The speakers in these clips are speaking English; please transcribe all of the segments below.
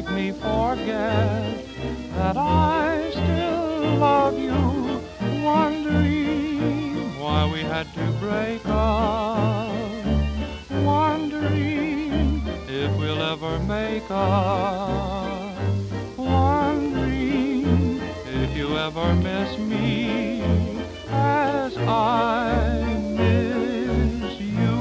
make me forget that I still love you, wondering why we had to break up, wondering if we'll ever make up, wondering if you ever miss me as I miss you.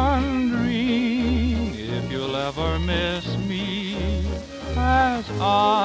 Wondering if you'll ever miss me as I